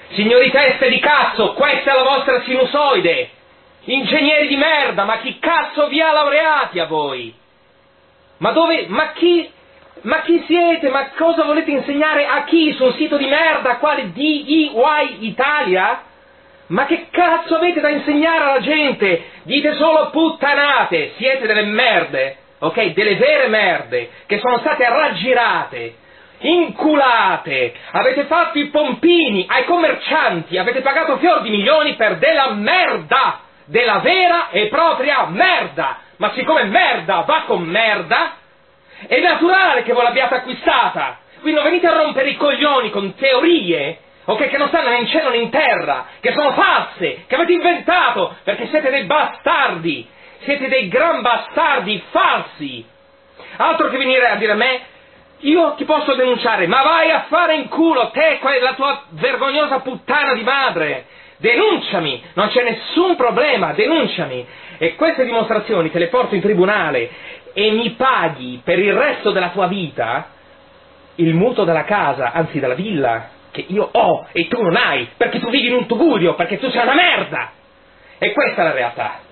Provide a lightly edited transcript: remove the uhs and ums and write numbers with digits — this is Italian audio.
Signori teste di cazzo, questa è la vostra sinusoide! Ingegneri di merda, ma chi cazzo vi ha laureati a voi? Ma dove, ma chi siete? Ma cosa volete insegnare a chi su un sito di merda quale DIY Italia? Ma che cazzo avete da insegnare alla gente? Dite solo puttanate, siete delle merde, ok? Delle vere merde, che sono state raggirate, inculate, avete fatto i pompini ai commercianti, avete pagato fior di milioni per della merda, della vera e propria merda, ma siccome merda va con merda, è naturale che voi l'abbiate acquistata, quindi non venite a rompere i coglioni con teorie, ok, che non stanno né in cielo né in terra, che sono false, che avete inventato, perché siete dei bastardi, siete dei gran bastardi falsi. Altro che venire a dire a me, io ti posso denunciare, ma vai a fare in culo te, la tua vergognosa puttana di madre, denunciami, non c'è nessun problema, denunciami. E queste dimostrazioni te le porto in tribunale e mi paghi per il resto della tua vita il mutuo della casa, anzi della villa, che io ho e tu non hai, perché tu vivi in un tugurio, perché tu sei una merda! E questa è la realtà.